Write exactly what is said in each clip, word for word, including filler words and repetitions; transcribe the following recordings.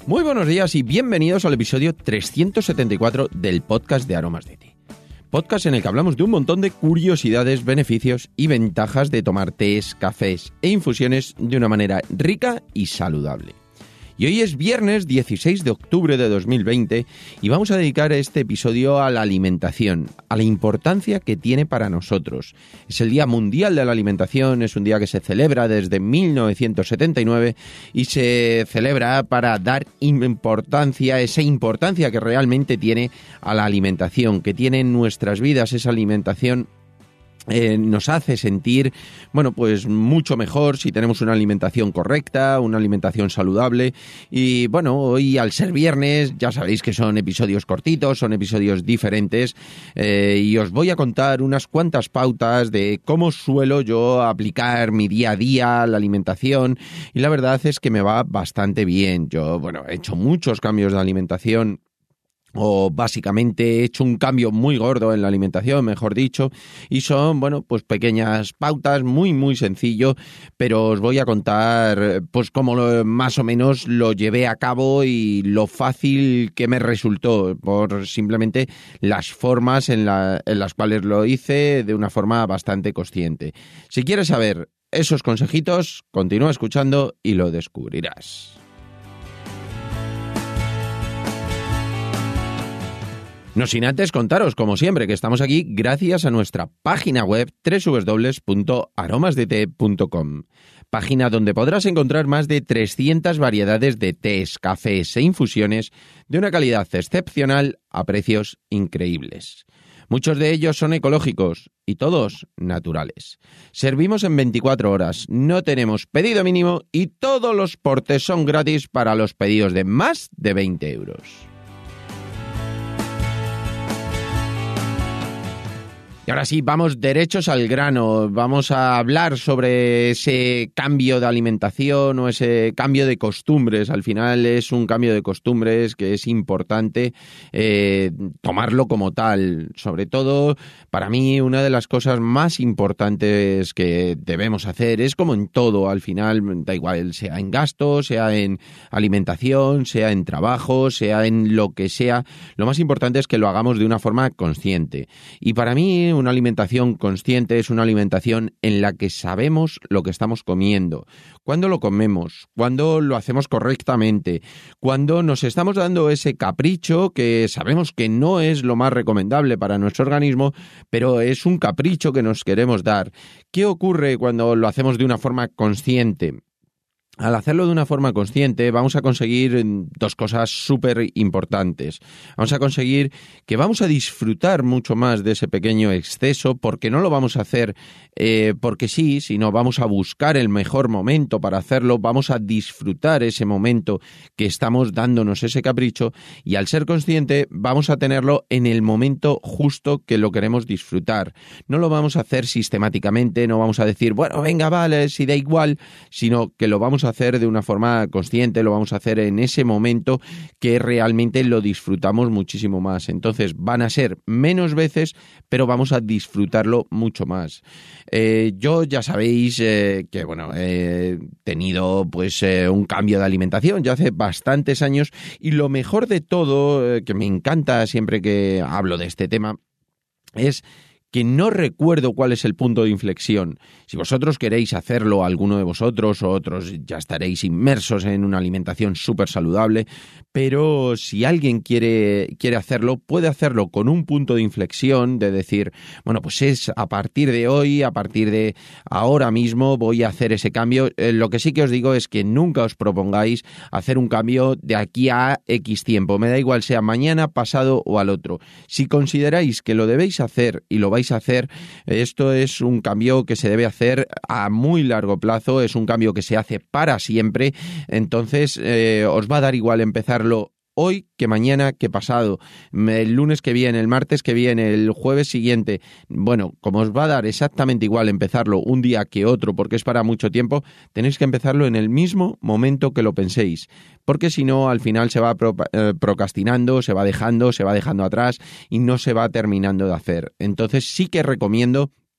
Muy buenos días y bienvenidos al episodio trescientos setenta y cuatro del podcast de Aromas de Té. Podcast en el que hablamos de un montón de curiosidades, beneficios y ventajas de tomar tés, cafés e infusiones de una manera rica y saludable. Y hoy es viernes dieciséis de octubre de dos mil veinte y vamos a dedicar este episodio a la alimentación, a la importancia que tiene para nosotros. Es el Día Mundial de la Alimentación, es un día que se celebra desde mil novecientos setenta y nueve y se celebra para dar importancia, esa importancia que realmente tiene a la alimentación, que tiene en nuestras vidas esa alimentación. Eh, nos hace sentir, bueno, pues mucho mejor si tenemos una alimentación correcta, una alimentación saludable. Y bueno, hoy al ser viernes, ya sabéis que son episodios cortitos, son episodios diferentes, eh, y os voy a contar unas cuantas pautas de cómo suelo yo aplicar mi día a día la alimentación, y la verdad es que me va bastante bien. Yo, bueno, he hecho muchos cambios de alimentación, o básicamente he hecho un cambio muy gordo en la alimentación, mejor dicho, y son, bueno, pues pequeñas pautas, muy, muy sencillo, pero os voy a contar, pues cómo lo, más o menos lo llevé a cabo y lo fácil que me resultó, por simplemente las formas en, la, en las cuales lo hice de una forma bastante consciente. Si quieres saber esos consejitos, continúa escuchando y lo descubrirás. No sin antes contaros, como siempre, que estamos aquí gracias a nuestra página web doble u doble u doble u punto aromas de té punto com, página donde podrás encontrar más de trescientas variedades de tés, cafés e infusiones de una calidad excepcional a precios increíbles. Muchos de ellos son ecológicos y todos naturales. Servimos en veinticuatro horas, no tenemos pedido mínimo y todos los portes son gratis para los pedidos de más de veinte euros. Y ahora sí, vamos derechos al grano, vamos a hablar sobre ese cambio de alimentación o ese cambio de costumbres. Al final es un cambio de costumbres que es importante eh, tomarlo como tal. Sobre todo, para mí, una de las cosas más importantes que debemos hacer es como en todo, al final, da igual, sea en gasto, sea en alimentación, sea en trabajo, sea en lo que sea, lo más importante es que lo hagamos de una forma consciente. Y para mí, una alimentación consciente es una alimentación en la que sabemos lo que estamos comiendo, cuándo lo comemos, cuándo lo hacemos correctamente, cuándo nos estamos dando ese capricho que sabemos que no es lo más recomendable para nuestro organismo, pero es un capricho que nos queremos dar. ¿Qué ocurre cuando lo hacemos de una forma consciente? Al hacerlo de una forma consciente vamos a conseguir dos cosas súper importantes. Vamos a conseguir que vamos a disfrutar mucho más de ese pequeño exceso, porque no lo vamos a hacer eh, porque sí, sino vamos a buscar el mejor momento para hacerlo, vamos a disfrutar ese momento que estamos dándonos ese capricho, y al ser consciente vamos a tenerlo en el momento justo que lo queremos disfrutar. No lo vamos a hacer sistemáticamente, no vamos a decir, bueno, venga, vale, si da igual, sino que lo vamos a hacer de una forma consciente, lo vamos a hacer en ese momento que realmente lo disfrutamos muchísimo más. Entonces van a ser menos veces, pero vamos a disfrutarlo mucho más. Eh, yo ya sabéis eh, que bueno, he tenido pues eh, un cambio de alimentación ya hace bastantes años, y lo mejor de todo, eh, que me encanta siempre que hablo de este tema, es que no recuerdo cuál es el punto de inflexión. Si vosotros queréis hacerlo, alguno de vosotros o otros, ya estaréis inmersos en una alimentación súper saludable, pero si alguien quiere, quiere hacerlo, puede hacerlo con un punto de inflexión de decir, bueno, pues es a partir de hoy, a partir de ahora mismo voy a hacer ese cambio. Eh, lo que sí que os digo es que nunca os propongáis hacer un cambio de aquí a X tiempo. Me da igual sea mañana, pasado o al otro. Si consideráis que lo debéis hacer y lo vais a hacer, esto es un cambio que se debe hacer a muy largo plazo, es un cambio que se hace para siempre, entonces eh, os va a dar igual empezarlo hoy que mañana que pasado, el lunes que viene, el martes que viene, el jueves siguiente. Bueno, como os va a dar exactamente igual empezarlo un día que otro porque es para mucho tiempo, tenéis que empezarlo en el mismo momento que lo penséis, porque si no al final se va pro, eh, procrastinando, se va dejando, se va dejando atrás y no se va terminando de hacer. Entonces sí que recomiendo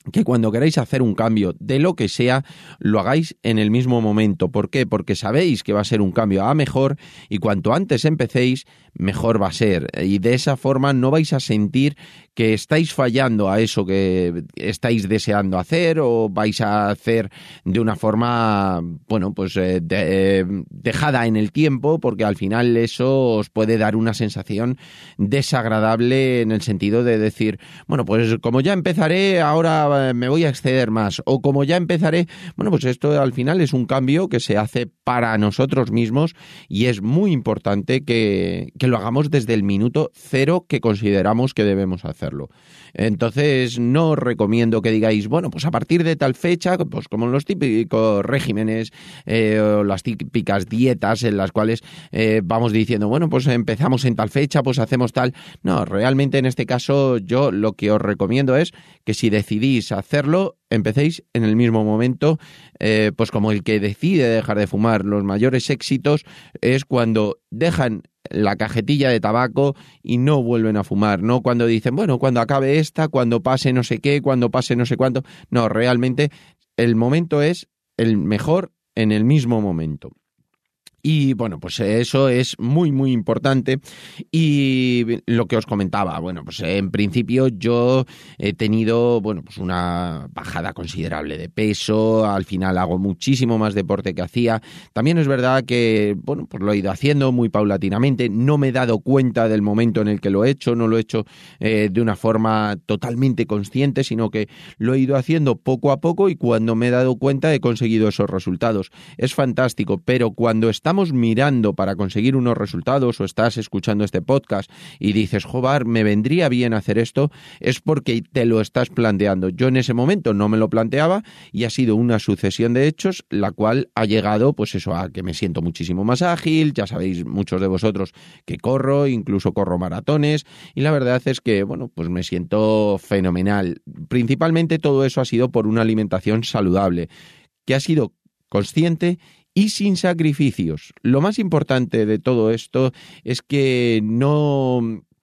que cuando queráis hacer un cambio de lo que sea, lo hagáis en el mismo momento. ¿Por qué? Porque sabéis que va a ser un cambio a mejor y cuanto antes empecéis, mejor va a ser. Y de esa forma no vais a sentir que estáis fallando a eso que estáis deseando hacer o vais a hacer de una forma, bueno, pues eh, de, eh, dejada en el tiempo, porque al final eso os puede dar una sensación desagradable en el sentido de decir, bueno, pues como ya empezaré, ahora me voy a exceder más, o como ya empezaré, bueno, pues esto al final es un cambio que se hace para nosotros mismos y es muy importante que, que lo hagamos desde el minuto cero que consideramos que debemos hacerlo. Entonces no os recomiendo que digáis, bueno, pues a partir de tal fecha, pues como en los típicos regímenes eh, o las típicas dietas en las cuales eh, vamos diciendo, bueno, pues empezamos en tal fecha, pues hacemos tal. No, realmente en este caso yo lo que os recomiendo es que si decidís hacerlo, empecéis en el mismo momento, eh, pues como el que decide dejar de fumar. Los mayores éxitos es cuando dejan la cajetilla de tabaco y no vuelven a fumar, no cuando dicen, bueno, cuando acabe esta, cuando pase no sé qué, cuando pase no sé cuánto. No, realmente el momento es el mejor en el mismo momento. Y bueno, pues eso es muy muy importante y lo que os comentaba, bueno, pues en principio yo he tenido, bueno, pues una bajada considerable de peso, al final hago muchísimo más deporte que hacía. También es verdad que, bueno, pues lo he ido haciendo muy paulatinamente, no me he dado cuenta del momento en el que lo he hecho, no lo he hecho eh, de una forma totalmente consciente, sino que lo he ido haciendo poco a poco y cuando me he dado cuenta he conseguido esos resultados. Es fantástico, pero cuando está estamos mirando para conseguir unos resultados o estás escuchando este podcast y dices, joder, me vendría bien hacer esto, es porque te lo estás planteando. Yo en ese momento no me lo planteaba y ha sido una sucesión de hechos la cual ha llegado pues eso a que me siento muchísimo más ágil, ya sabéis muchos de vosotros que corro, incluso corro maratones y la verdad es que bueno, pues me siento fenomenal. Principalmente todo eso ha sido por una alimentación saludable que ha sido consciente y sin sacrificios. Lo más importante de todo esto es que no,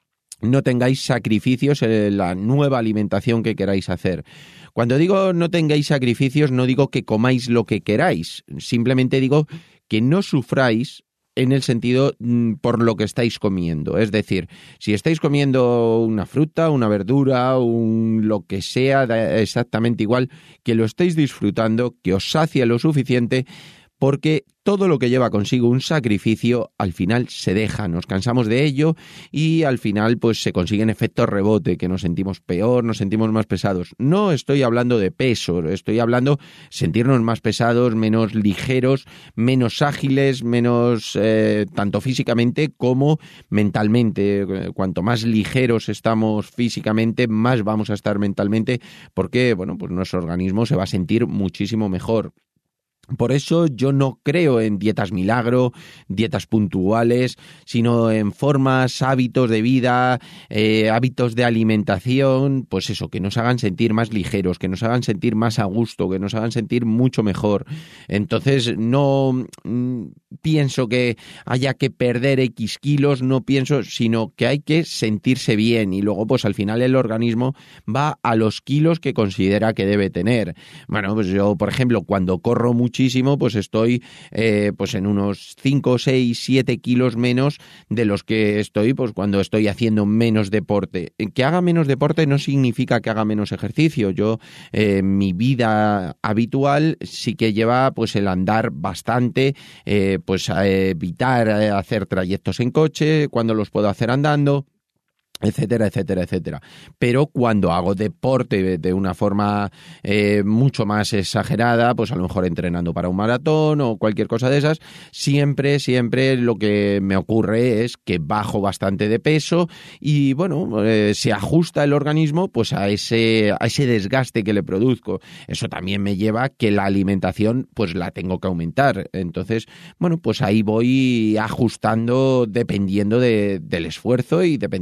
no tengáis sacrificios en la nueva alimentación que queráis hacer. Cuando digo no tengáis sacrificios, no digo que comáis lo que queráis, simplemente digo que no sufráis en el sentido mm, por lo que estáis comiendo. Es decir, si estáis comiendo una fruta, una verdura, un lo que sea, da exactamente igual, que lo estéis disfrutando, que os sacie lo suficiente, porque todo lo que lleva consigo un sacrificio al final se deja, nos cansamos de ello y al final pues se consiguen efectos rebote, que nos sentimos peor, nos sentimos más pesados. No estoy hablando de peso, estoy hablando sentirnos más pesados, menos ligeros, menos ágiles, menos eh, tanto físicamente como mentalmente. Cuanto más ligeros estamos físicamente, más vamos a estar mentalmente, porque bueno, pues nuestro organismo se va a sentir muchísimo mejor. Por eso yo no creo en dietas milagro, dietas puntuales, sino en formas, hábitos de vida, eh, hábitos de alimentación, pues eso, que nos hagan sentir más ligeros, que nos hagan sentir más a gusto, que nos hagan sentir mucho mejor. Entonces no mm, pienso que haya que perder X kilos, no pienso, sino que hay que sentirse bien y luego pues al final el organismo va a los kilos que considera que debe tener. Bueno, pues yo, por ejemplo, cuando corro mucho muchísimo, pues estoy eh, pues en unos cinco, seis, siete kilos menos de los que estoy pues cuando estoy haciendo menos deporte. Que haga menos deporte no significa que haga menos ejercicio. Yo, eh, mi vida habitual sí que lleva pues el andar bastante, eh, pues a evitar hacer trayectos en coche, cuando los puedo hacer andando, etcétera, etcétera, etcétera. Pero cuando hago deporte de una forma eh, mucho más exagerada, pues a lo mejor entrenando para un maratón o cualquier cosa de esas, siempre, siempre lo que me ocurre es que bajo bastante de peso y bueno, eh, se ajusta el organismo pues a ese, a ese desgaste que le produzco. Eso también me lleva a que la alimentación pues la tengo que aumentar. Entonces, bueno, pues ahí voy ajustando dependiendo de, del esfuerzo y dependiendo del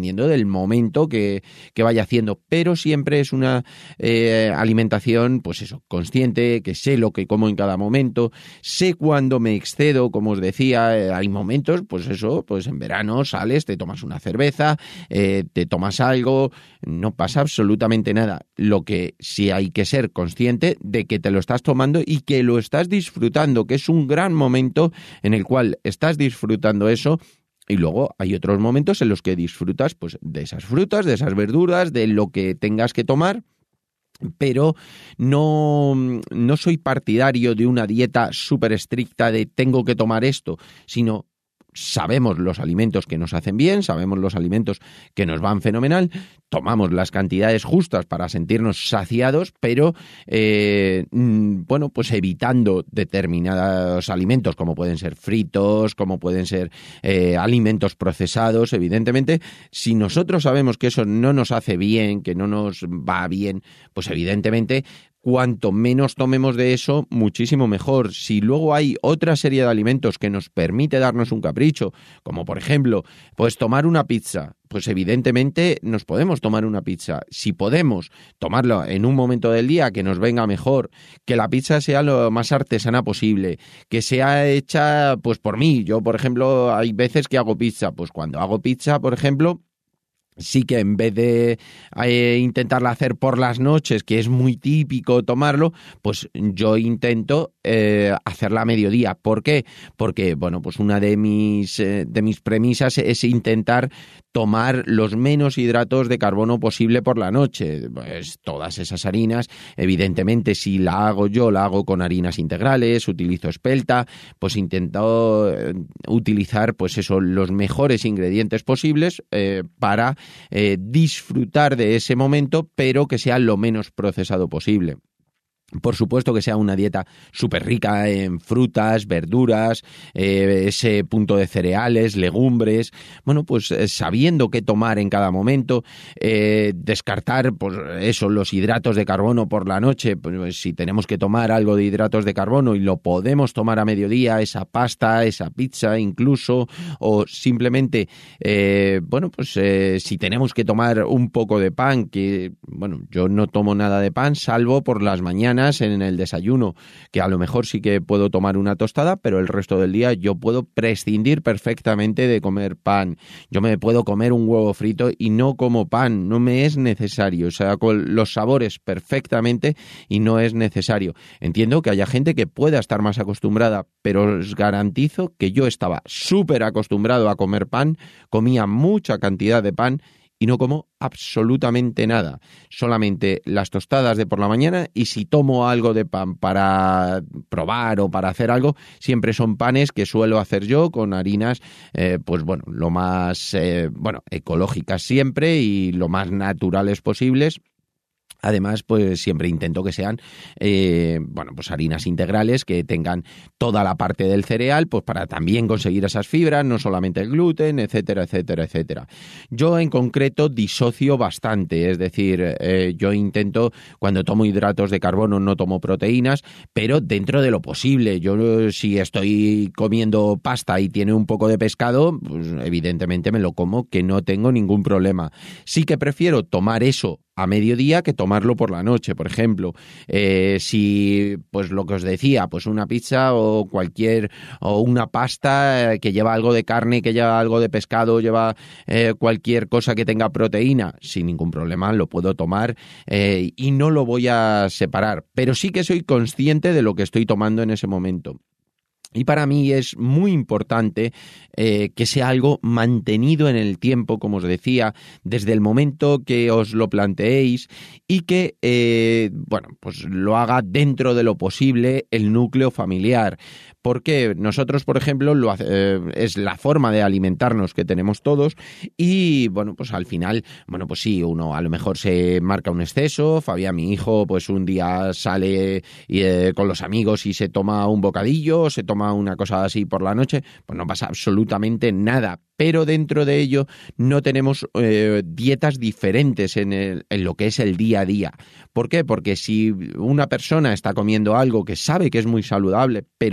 el momento que, que vaya haciendo, pero siempre es una eh, alimentación, pues eso, consciente, que sé lo que como en cada momento, sé cuándo me excedo, como os decía, eh, hay momentos, pues eso, pues en verano sales, te tomas una cerveza, eh, te tomas algo, no pasa absolutamente nada. Lo que sí hay que ser consciente de que te lo estás tomando y que lo estás disfrutando, que es un gran momento en el cual estás disfrutando eso. Y luego hay otros momentos en los que disfrutas pues de esas frutas, de esas verduras, de lo que tengas que tomar, pero no, no soy partidario de una dieta súper estricta de tengo que tomar esto, sino sabemos los alimentos que nos hacen bien, sabemos los alimentos que nos van fenomenal, tomamos las cantidades justas para sentirnos saciados, pero eh, bueno, pues evitando determinados alimentos como pueden ser fritos, como pueden ser eh, alimentos procesados. Evidentemente, si nosotros sabemos que eso no nos hace bien, que no nos va bien, pues evidentemente cuanto menos tomemos de eso, muchísimo mejor. Si luego hay otra serie de alimentos que nos permite darnos un capricho, como por ejemplo, pues tomar una pizza, pues evidentemente nos podemos tomar una pizza. Si podemos tomarlo en un momento del día que nos venga mejor, que la pizza sea lo más artesana posible, que sea hecha pues por mí. Yo, por ejemplo, hay veces que hago pizza, pues cuando hago pizza, por ejemplo, sí que en vez de eh, intentarla hacer por las noches, que es muy típico tomarlo, pues yo intento eh, hacerla a mediodía. ¿Por qué? Porque, bueno, pues una de mis, eh, de mis premisas es intentar tomar los menos hidratos de carbono posible por la noche. Pues todas esas harinas, evidentemente, si la hago yo, la hago con harinas integrales, utilizo espelta, pues intento eh, utilizar, pues eso, los mejores ingredientes posibles eh, para Eh, disfrutar de ese momento, pero que sea lo menos procesado posible. Por supuesto que sea una dieta súper rica en frutas, verduras, eh, ese punto de cereales, legumbres, bueno, pues eh, sabiendo qué tomar en cada momento, eh, descartar, pues eso, los hidratos de carbono por la noche, pues si tenemos que tomar algo de hidratos de carbono y lo podemos tomar a mediodía, esa pasta, esa pizza incluso, o simplemente, eh, bueno, pues eh, si tenemos que tomar un poco de pan, que, bueno, yo no tomo nada de pan, salvo por las mañanas, en el desayuno, que a lo mejor sí que puedo tomar una tostada, pero el resto del día yo puedo prescindir perfectamente de comer pan. Yo me puedo comer un huevo frito y no como pan, no me es necesario, o sea, con los sabores perfectamente y no es necesario. Entiendo que haya gente que pueda estar más acostumbrada, pero os garantizo que yo estaba súper acostumbrado a comer pan, comía mucha cantidad de pan y no como absolutamente nada, solamente las tostadas de por la mañana, y si tomo algo de pan para probar o para hacer algo, siempre son panes que suelo hacer yo con harinas, eh, pues bueno, lo más, eh, bueno, ecológicas siempre y lo más naturales posibles. Además, pues siempre intento que sean, eh, bueno, pues harinas integrales que tengan toda la parte del cereal, pues para también conseguir esas fibras, no solamente el gluten, etcétera, etcétera, etcétera. Yo en concreto disocio bastante, es decir, eh, yo intento, cuando tomo hidratos de carbono, no tomo proteínas, pero dentro de lo posible. Yo si estoy comiendo pasta y tiene un poco de pescado, pues evidentemente me lo como, que no tengo ningún problema. Sí que prefiero tomar eso a mediodía que tomarlo por la noche, por ejemplo. Eh, si, pues lo que os decía, pues una pizza o cualquier, o una pasta que lleva algo de carne, que lleva algo de pescado, lleva eh, cualquier cosa que tenga proteína, sin ningún problema lo puedo tomar eh, y no lo voy a separar. Pero sí que soy consciente de lo que estoy tomando en ese momento. Y para mí es muy importante eh, que sea algo mantenido en el tiempo, como os decía, desde el momento que os lo planteéis y que, eh, bueno, pues lo haga dentro de lo posible el núcleo familiar. Porque nosotros, por ejemplo, lo hace, eh, es la forma de alimentarnos que tenemos todos y, bueno, pues al final, bueno, pues sí, uno a lo mejor se marca un exceso. Fabián, mi hijo, pues un día sale y, eh, con los amigos y se toma un bocadillo, se toma una cosa así por la noche, pues no pasa absolutamente nada. Pero dentro de ello no tenemos eh, dietas diferentes en, el, en lo que es el día a día. ¿Por qué? Porque si una persona está comiendo algo que sabe que es muy saludable, pero ve que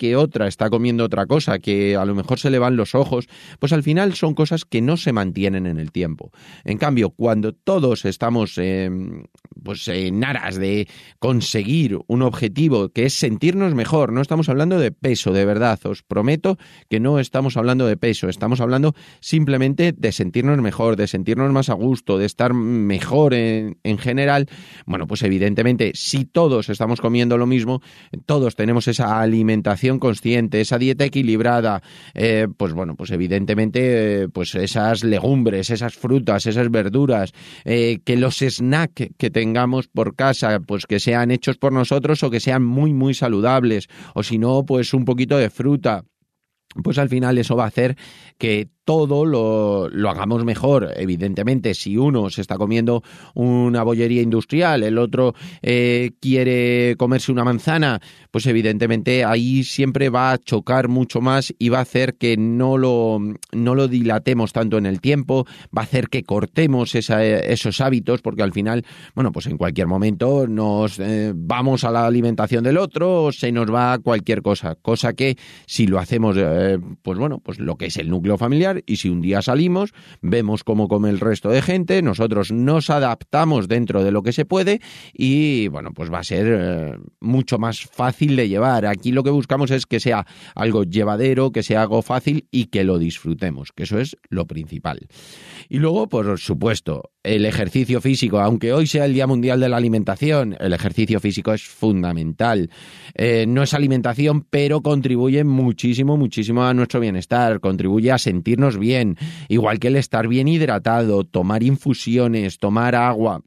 que otra está comiendo otra cosa, que a lo mejor se le van los ojos, pues al final son cosas que no se mantienen en el tiempo. En cambio, cuando todos estamos eh, pues en aras de conseguir un objetivo que es sentirnos mejor, no estamos hablando de peso, de verdad, os prometo que no estamos hablando de peso, estamos hablando simplemente de sentirnos mejor, de sentirnos más a gusto, de estar mejor en, en general. Bueno, pues evidentemente, si todos estamos comiendo lo mismo, todos tenemos esa alimentación consciente, esa dieta equilibrada, eh, pues bueno, pues evidentemente, eh, pues esas legumbres, esas frutas, esas verduras, eh, que los snacks que tengamos por casa, pues que sean hechos por nosotros o que sean muy, muy saludables, o si no, pues un poquito de fruta, pues al final eso va a hacer que todo lo, lo hagamos mejor. Evidentemente, si uno se está comiendo una bollería industrial, el otro eh, quiere comerse una manzana, pues evidentemente ahí siempre va a chocar mucho más y va a hacer que no lo, no lo dilatemos tanto en el tiempo, va a hacer que cortemos esa, esos hábitos, porque al final, bueno, pues en cualquier momento nos eh, vamos a la alimentación del otro o se nos va cualquier cosa, cosa que si lo hacemos, eh, pues bueno, pues lo que es el núcleo familiar, y si un día salimos, vemos cómo come el resto de gente, nosotros nos adaptamos dentro de lo que se puede y, bueno, pues va a ser eh, mucho más fácil de llevar. Aquí lo que buscamos es que sea algo llevadero, que sea algo fácil y que lo disfrutemos, que eso es lo principal. Y luego, por supuesto, el ejercicio físico, aunque hoy sea el Día Mundial de la Alimentación, el ejercicio físico es fundamental. Eh, no es alimentación, pero contribuye muchísimo, muchísimo a nuestro bienestar, contribuye a sentirnos bien, igual que el estar bien hidratado, tomar infusiones, tomar agua.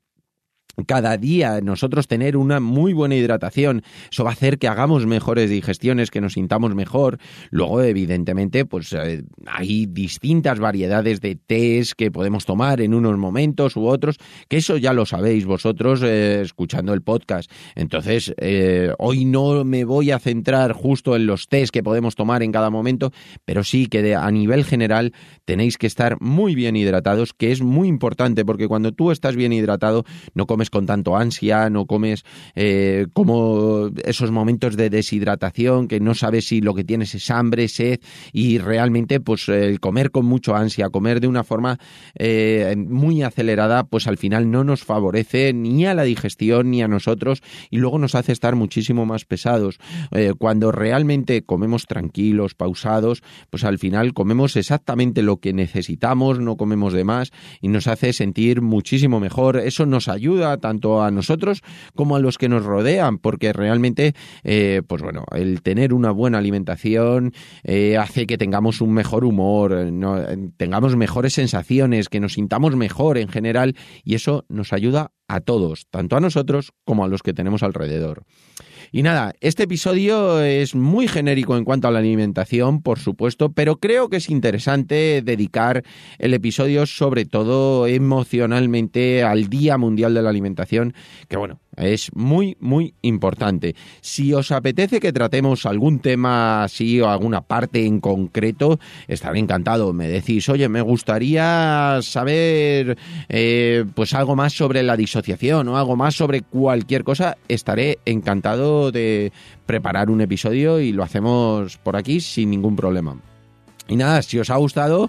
Cada día nosotros tener una muy buena hidratación, eso va a hacer que hagamos mejores digestiones, que nos sintamos mejor. Luego, evidentemente, pues eh, hay distintas variedades de tés que podemos tomar en unos momentos u otros, que eso ya lo sabéis vosotros eh, escuchando el podcast. Entonces, eh, hoy no me voy a centrar justo en los tés que podemos tomar en cada momento, pero sí que de, a nivel general tenéis que estar muy bien hidratados, que es muy importante, porque cuando tú estás bien hidratado, no comes con tanto ansia, no comes eh, como esos momentos de deshidratación que no sabes si lo que tienes es hambre, sed, y realmente pues el comer con mucho ansia, comer de una forma eh, muy acelerada, pues al final no nos favorece ni a la digestión ni a nosotros y luego nos hace estar muchísimo más pesados. Eh, cuando realmente comemos tranquilos, pausados, pues al final comemos exactamente lo que necesitamos, no comemos de más y nos hace sentir muchísimo mejor. Eso nos ayuda tanto a nosotros como a los que nos rodean, porque realmente, eh, pues bueno, el tener una buena alimentación eh, hace que tengamos un mejor humor, no, tengamos mejores sensaciones, que nos sintamos mejor en general, y eso nos ayuda a todos, tanto a nosotros como a los que tenemos alrededor. Y nada, este episodio es muy genérico en cuanto a la alimentación, por supuesto, pero creo que es interesante dedicar el episodio sobre todo emocionalmente al Día Mundial de la Alimentación, que bueno, es muy, muy importante. Si os apetece que tratemos algún tema así o alguna parte en concreto, estaré encantado. Me decís, oye, me gustaría saber eh, pues algo más sobre la disociación o algo más sobre cualquier cosa, estaré encantado de preparar un episodio y lo hacemos por aquí sin ningún problema. Y nada, si os ha gustado,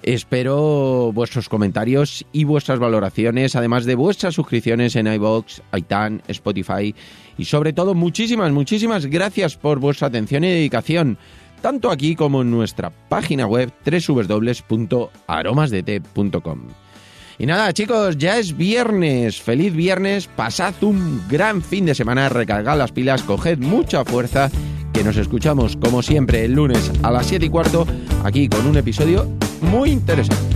espero vuestros comentarios y vuestras valoraciones, además de vuestras suscripciones en iVoox, iTunes, Spotify y sobre todo muchísimas, muchísimas gracias por vuestra atención y dedicación, tanto aquí como en nuestra página web doble u doble u doble u punto aromas de té punto com. Y nada, chicos, ya es viernes. Feliz viernes, pasad un gran fin de semana, recargad las pilas, coged mucha fuerza, que nos escuchamos como siempre el lunes a las siete y cuarto aquí con un episodio muy interesante.